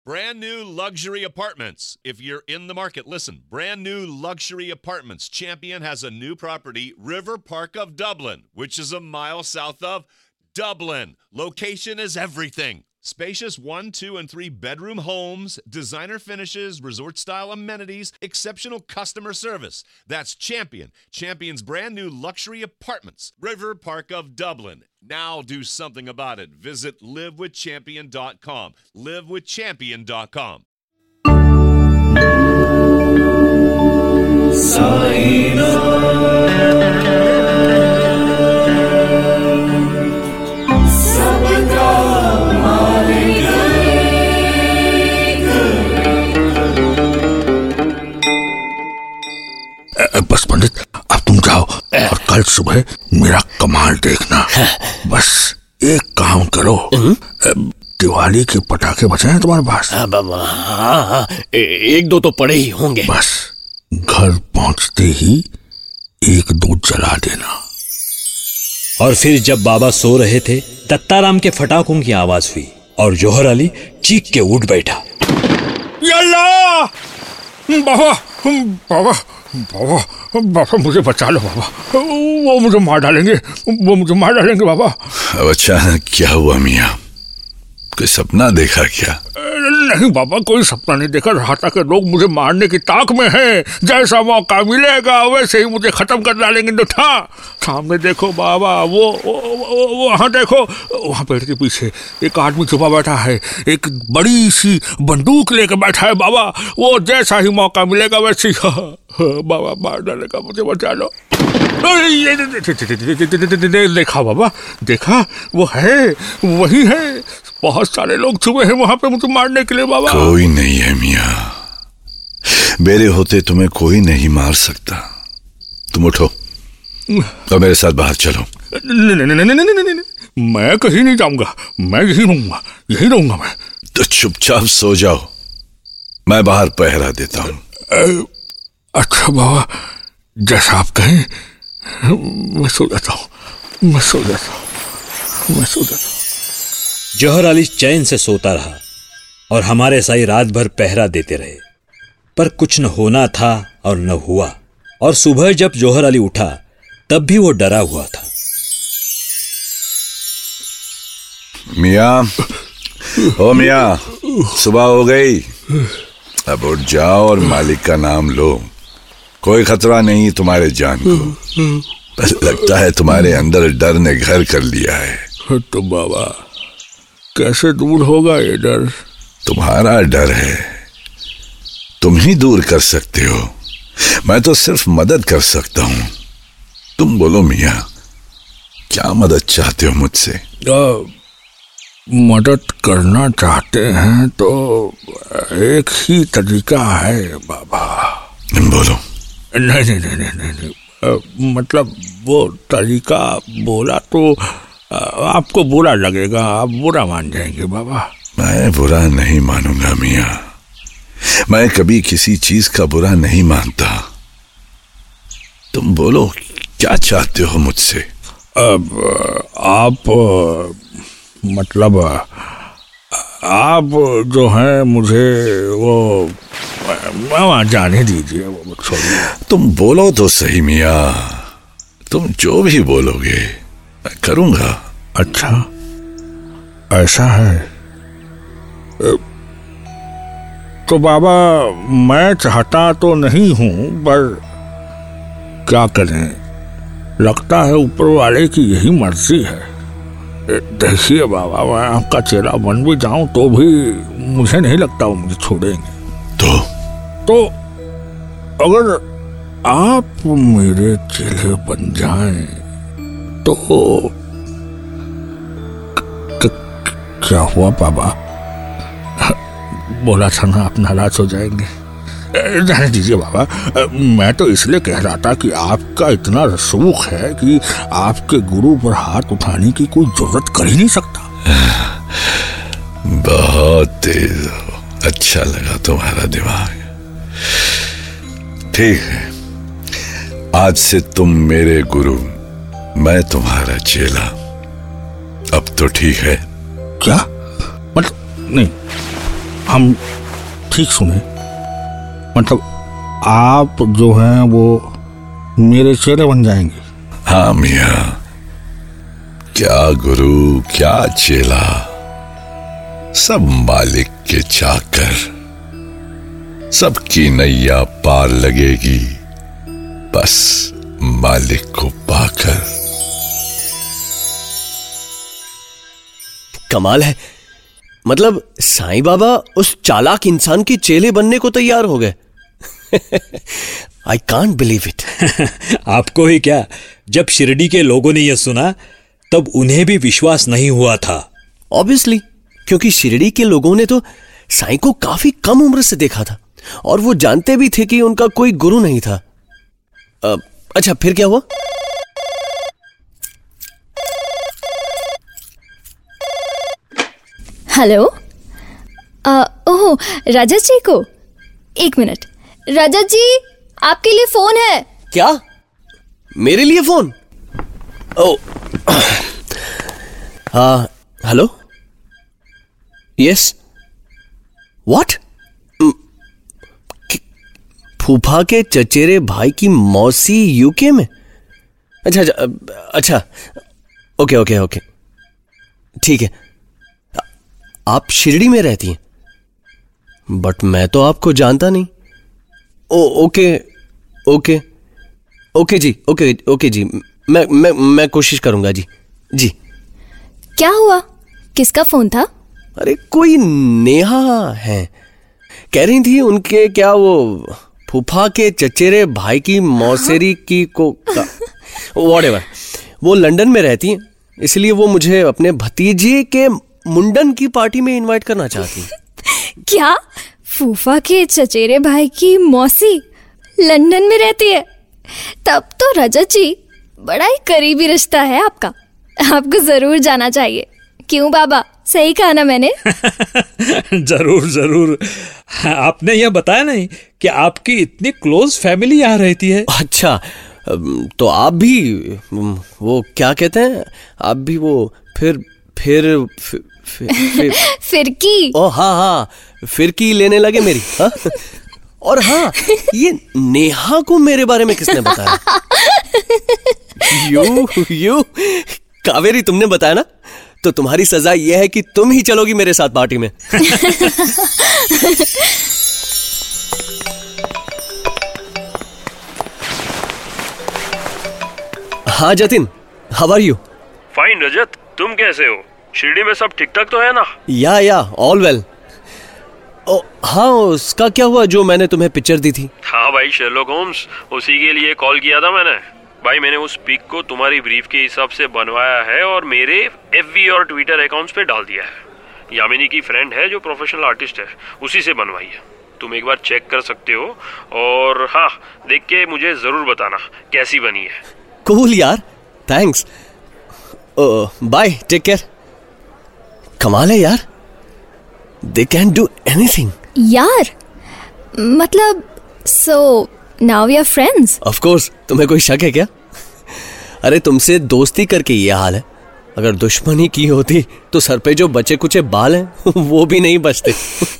Brand new luxury apartments. If you're in the market, listen. Brand new luxury apartments. Champion has a new property, River Park of Dublin, which is a mile south of Dublin. Location is everything. Spacious 1, 2, and 3 bedroom homes, designer finishes, resort-style amenities, exceptional customer service. That's Champion. Champion's brand new luxury apartments. River Park of Dublin. Now do something about it. Visit livewithchampion.com. livewithchampion.com. बस पंडित, अब तुम जाओ और कल सुबह मेरा कमाल देखना। बस एक काम करो, दिवाली के पटाखे बचे हैं तुम्हारे पास? हाँ, एक दो तो पड़े ही होंगे। बस घर पहुंचते ही एक दो जला देना। और फिर जब बाबा सो रहे थे, दत्ताराम के फटाकों की आवाज हुई और जौहर अली चीख के उठ बैठा। यल्ला! बाबा बाबा बाबा बाबा, मुझे बचा लो बाबा, वो मुझे मार डालेंगे बाबा। अब अचानक क्या हुआ मियाँ? कोई सपना देखा क्या? नहीं बाबा, कोई सपना नहीं देखा। राता के लोग मुझे मारने की ताक में हैं। जैसा मौका मिलेगा वैसे ही मुझे खत्म कर डालेंगे। तो सामने देखो बाबा, वो वहाँ देखो, वहाँ पेड़ के पीछे एक आदमी छुपा बैठा है, एक बड़ी सी बंदूक लेकर बैठा है बाबा। वो जैसा ही मौका मिलेगा वैसे ही बाबा मार डालेगा। मुझे बचा लो। देखा बाबा, देखा, वो है, वही है। बहुत सारे लोग छुपे हैं वहां पे मुझे मारने के लिए बाबा। कोई नहीं है मियाँ, मेरे होते तुम्हें कोई नहीं मार सकता। तुम उठो और मेरे साथ बाहर चलो। नहीं, मैं कहीं नहीं जाऊंगा, मैं यही रहूंगा मैं। तो चुपचाप सो जाओ, मैं बाहर पहरा देता हूँ। अच्छा बाबा, जैसा आप कहें, मैं सो जाता हूँ। जौहर अली चैन से सोता रहा और हमारे साई रात भर पहरा देते रहे, पर कुछ न होना था और न हुआ। और सुबह जब जौहर अली उठा तब भी वो डरा हुआ था। मियाँ, ओ मियाँ, सुबह हो गई, अब उठ जाओ और मालिक का नाम लो। कोई खतरा नहीं तुम्हारे जान को। बस लगता है तुम्हारे अंदर डर ने घर कर लिया है। तो बाबा, कैसे दूर होगा ये डर? तुम्हारा डर है, तुम ही दूर कर सकते हो। मैं तो सिर्फ मदद कर सकता हूँ। तुम बोलो मियाँ, क्या मदद चाहते हो मुझसे? मदद करना चाहते हैं तो एक ही तरीका है बाबा। बोलो। नहीं, मतलब वो तरीका बोला तो आपको बुरा लगेगा, आप बुरा मान जाएंगे बाबा। मैं बुरा नहीं मानूंगा मियाँ, मैं कभी किसी चीज का बुरा नहीं मानता। तुम बोलो, क्या चाहते हो मुझसे? अब आप मतलब आप जो हैं, मुझे वो वहाँ जाने दीजिए, वो छोड़िए। तुम बोलो तो सही मियाँ, तुम जो भी बोलोगे मैं करूंगा। अच्छा, ऐसा है तो बाबा, मैं चाहता तो नहीं हूँ, पर क्या करें, लगता है ऊपर वाले की यही मर्जी है। देखिए बाबा, मैं आपका चेहरा बन भी जाऊं तो भी मुझे नहीं लगता वो मुझे छोड़ेंगे। तो अगर आप मेरे चेहरे बन जाएं तो क्या हुआ बाबा? बोला था ना आप नाराज हो जाएंगे। जाने दीजिए बाबा, मैं तो इसलिए कह रहा था कि आपका इतना रसूख है कि आपके गुरु पर हाथ उठाने की कोई जरूरत कर ही नहीं सकता। बहुत तेज हो, अच्छा लगा तुम्हारा दिमाग। ठीक है, आज से तुम मेरे गुरु, मैं तुम्हारा चेला। अब तो ठीक है? क्या मतलब? नहीं, हम ठीक सुने? मतलब आप जो हैं वो मेरे चेले बन जाएंगे? हाँ मियाँ, क्या गुरु क्या चेला, सब मालिक के चाकर। सबकी नैया पार लगेगी बस मालिक को पाकर। कमाल है, मतलब साईं बाबा उस चालाक इंसान के चेले बनने को तैयार हो गए। I can't believe it. आपको ही क्या, जब शिरडी के लोगों ने यह सुना तब उन्हें भी विश्वास नहीं हुआ था। ऑब्वियसली, क्योंकि शिरडी के लोगों ने तो साईं को काफी कम उम्र से देखा था और वो जानते भी थे कि उनका कोई गुरु नहीं था। अच्छा, फिर क्या हुआ? हेलो। ओह, रजत जी को एक मिनट। रजत जी, आपके लिए फोन है। क्या? मेरे लिए phone? Oh, hello, yes, what? फूफा के चचेरे भाई की मौसी यूके में? अच्छा, ओके, ठीक है। आप शिरडी में रहती हैं, बट मैं तो आपको जानता नहीं। ओके जी, मैं कोशिश करूंगा जी। क्या हुआ? किसका फोन था? अरे कोई नेहा है, कह रही थी उनके क्या वो फूफा के चचेरे भाई की मौसेरी की को व्हाटएवर, वो लंदन में रहती हैं, इसलिए वो मुझे अपने भतीजे के मुंडन की पार्टी में इनवाइट करना चाहती हैं। क्या? फूफा के चचेरे भाई की मौसी लंदन में रहती है? तब तो रजत जी बड़ा ही करीबी रिश्ता है आपका। आपको जरूर जाना चाहिए। क्यों बाबा, सही कहा ना मैंने? जरूर। आपने यह बताया नहीं कि आपकी इतनी क्लोज फैमिली यहाँ रहती है। अच्छा, तो आप भी वो क्या कहते हैं, आप भी वो फिरकी। ओ हाँ, फिरकी लेने लगे मेरी। हाँ? और हाँ, ये नेहा को मेरे बारे में किसने बताया? यू कावेरी, तुमने बताया ना? तो तुम्हारी सजा यह है कि तुम ही चलोगी मेरे साथ पार्टी में। हाँ Jatin, how are you? Fine Rajat, तुम कैसे हो? शिरडी में सब ठीक ठाक तो है ना? या ऑल वेल। ओ हाँ, उसका क्या हुआ जो मैंने तुम्हें पिक्चर दी थी? हाँ भाई, शेरलॉक होम्स, उसी के लिए कॉल किया था मैंने। भाई मैंने उस पिक को तुम्हारी ब्रीफ के हिसाब से बनवाया है और मेरे FB और ट्विटर अकाउंट्स पे डाल दिया है। यामिनी की फ्रेंड है जो प्रोफेशनल आर्टिस्ट है, उसी से बनवाई है। तुम एक बार चेक कर सकते हो और हाँ, देख के मुझे जरूर बताना कैसी बनी है। कूल यार, थैंक्स। Bye, take care. कमाल है यार, दे कैन डू एनीथिंग। यार मतलब, so now we are friends? Of course, तुम्हें कोई शक है क्या? अरे तुमसे दोस्ती करके ये हाल है, अगर दुश्मनी की होती तो सर पे जो बचे कुचे बाल हैं वो भी नहीं बचते।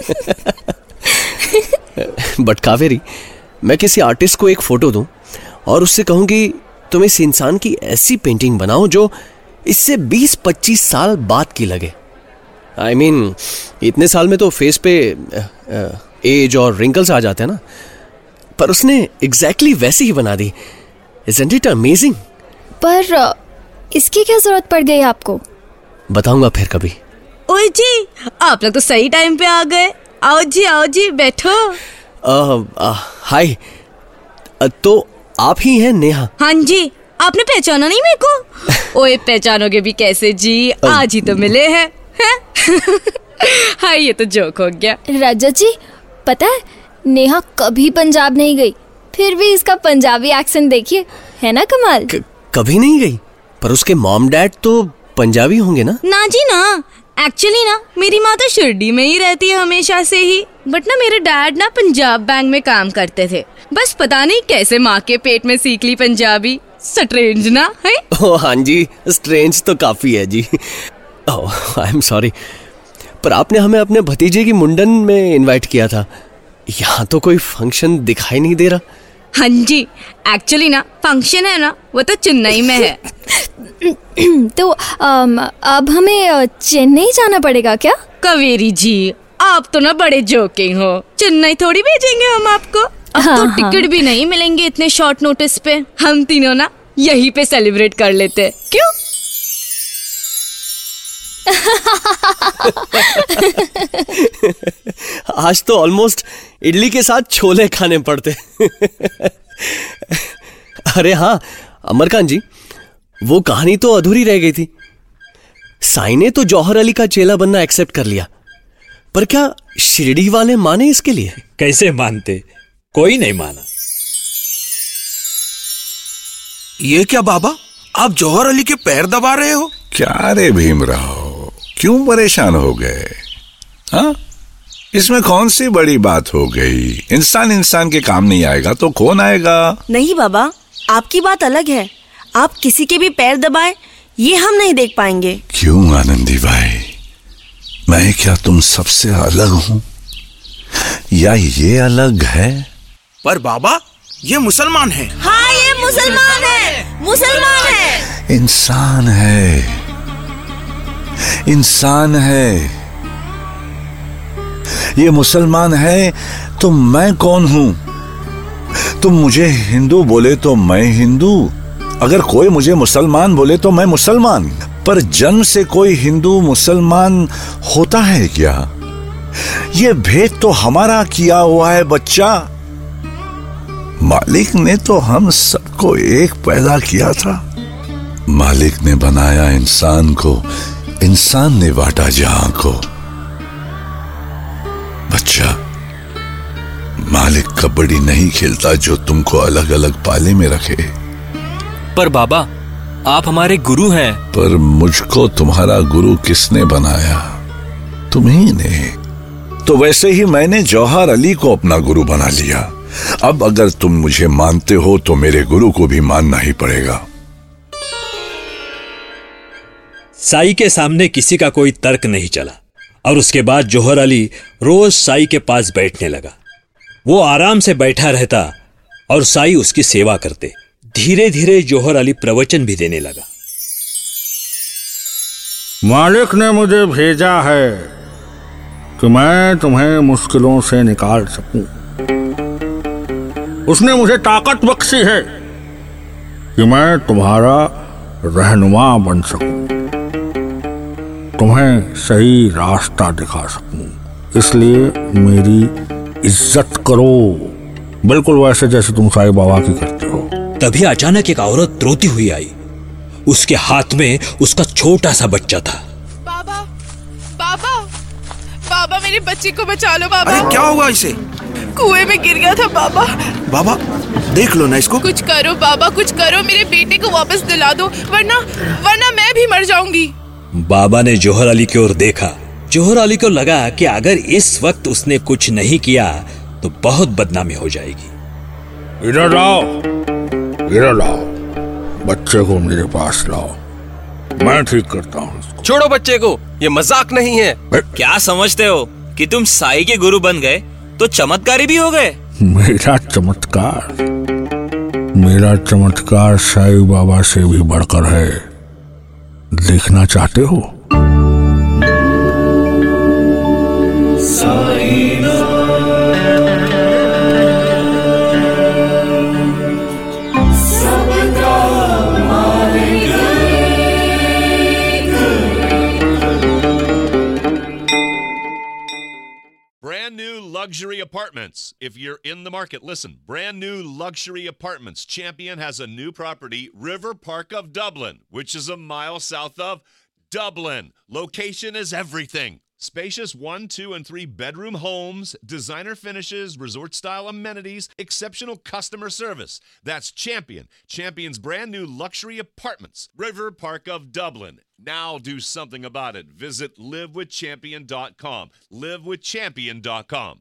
बट कावेरी, मैं किसी आर्टिस्ट को एक फोटो दूं और उससे कहूं कि तुम इस इंसान की ऐसी पेंटिंग बनाओ जो इससे 20-25 साल बाद की लगे। I mean, इतने साल में तो फेस पे एज और रिंकल्स आ जाते हैं ना, पर उसने एग्जैक्टली वैसी ही बना दी। Isn't it amazing? पर इसकी क्या जरूरत पड़ गई आपको? बताऊंगा फिर कभी। ओए जी, आप लोग तो सही टाइम पे आ गए। आओ जी, बैठो। हाय, तो आप ही हैं नेहा? हाँ जी, आपने पहचाना नहीं मेरे को? ओए पहचानोगे भी कैसे जी, आज ही तो मिले हैं। हाँ, ये तो जोक हो गया। रजत जी, पता है नेहा कभी पंजाब नहीं गई, फिर भी इसका पंजाबी एक्सेंट देखिए, है ना कमाल? कभी नहीं गई, पर उसके मॉम डैड तो पंजाबी होंगे ना? ना जी ना, एक्चुअली ना मेरी माँ तो शिरडी में ही रहती है हमेशा से ही, बट ना मेरे डैड ना पंजाब बैंक में काम करते थे। बस पता नहीं कैसे माँ के पेट में सीख ली पंजाबी। स्ट्रेंज ना है? हाँ जी, स्ट्रेंज तो काफी है जी। आई एम सॉरी, पर आपने हमें अपने भतीजे की मुंडन में इनवाइट किया था। यहाँ तो कोई फंक्शन दिखाई नहीं दे रहा। हाँ जी, एक्चुअली ना फंक्शन है ना, वो तो चेन्नई में है। तो अब हमें चेन्नई जाना पड़ेगा क्या? कावेरी जी, आप तो ना बड़े जोकिंग हो। चेन्नई थोड़ी भेजेंगे हम आपको। अब हाँ, तो टिकट भी नहीं मिलेंगे इतने शॉर्ट नोटिस पे। हम तीनों ना यहीं पे सेलिब्रेट कर लेते, क्यों? आज तो ऑलमोस्ट इडली के साथ छोले खाने पड़ते। अरे हाँ अमरकांत जी, वो कहानी तो अधूरी रह गई थी। साई ने तो जौहर अली का चेला बनना एक्सेप्ट कर लिया, पर क्या शिरडी वाले माने इसके लिए? कैसे मानते, कोई नहीं माना। ये क्या बाबा, आप जौहर अली के पैर दबा रहे हो? क्या रे भीमराव, क्यों परेशान हो गए? हाँ, इसमें कौन सी बड़ी बात हो गई? इंसान इंसान के काम नहीं आएगा तो कौन आएगा? नहीं बाबा, आपकी बात अलग है। आप किसी के भी पैर दबाए ये हम नहीं देख पाएंगे। क्यों आनंदी भाई, मैं क्या तुम सबसे अलग हूँ या ये अलग है? पर बाबा ये मुसलमान है। हाँ ये मुसलमान है, मुसलमान है। इंसान है, इंसान है। ये मुसलमान है तो मैं कौन हूं? तुम मुझे हिंदू बोले तो मैं हिंदू, अगर कोई मुझे मुसलमान बोले तो मैं मुसलमान। पर जन्म से कोई हिंदू मुसलमान होता है क्या? ये भेद तो हमारा किया हुआ है बच्चा। मालिक ने तो हम सबको एक पैदा किया था। मालिक ने बनाया इंसान को, इंसान ने बांटा जहां को। बच्चा, मालिक कबड्डी नहीं खेलता जो तुमको अलग अलग पाले में रखे। पर बाबा, आप हमारे गुरु हैं। पर मुझको तुम्हारा गुरु किसने बनाया? तुम्ही ने। तो वैसे ही मैंने जौहर अली को अपना गुरु बना लिया। अब अगर तुम मुझे मानते हो तो मेरे गुरु को भी मानना ही पड़ेगा। साई के सामने किसी का कोई तर्क नहीं चला और उसके बाद जौहर अली रोज साई के पास बैठने लगा। वो आराम से बैठा रहता और साई उसकी सेवा करते। धीरे धीरे जौहर अली प्रवचन भी देने लगा। मालिक ने मुझे भेजा है कि मैं तुम्हें मुश्किलों से निकाल सकूं। उसने मुझे ताकत बख्शी है कि मैं तुम्हारा रहनुमा बन सकूं, तुम्हें सही रास्ता दिखा सकूं। इसलिए मेरी इज्जत करो, बिल्कुल वैसे जैसे तुम साईं बाबा की करते हो। तभी अचानक एक औरत रोती हुई आई। उसके हाथ में उसका छोटा सा बच्चा था। बाबा, बाबा, बाबा मेरे बच्चे को बचा लो बाबा। अरे क्या हुआ इसे? कुएं में गिर गया था बाबा। बाबा देख लो ना इसको। कुछ करो बाबा, कुछ करो, मेरे बेटे को वापस दिला दो, वरना मैं भी मर जाऊंगी। बाबा ने जौहर अली की ओर देखा। जौहर अली को लगा कि अगर इस वक्त उसने कुछ नहीं किया तो बहुत बदनामी हो जाएगी। इधर लाओ, इधर लाओ, बच्चे को मेरे पास लाओ, मैं ठीक करता हूँ। छोड़ो बच्चे को, ये मजाक नहीं है। क्या समझते हो कि तुम साई के गुरु बन गए तो चमत्कारी भी हो गए? मेरा चमत्कार साईं बाबा से भी बढ़कर है। देखना चाहते हो? Brand new luxury apartments. If you're in the market, listen. Brand new luxury apartments. Champion has a new property, River Park of Dublin, which is a mile south of Dublin. Location is everything. Spacious 1, 2, and 3 bedroom homes, designer finishes, resort-style amenities, exceptional customer service. That's Champion. Champion's brand new luxury apartments, River Park of Dublin. Now do something about it. Visit livewithchampion.com. Livewithchampion.com.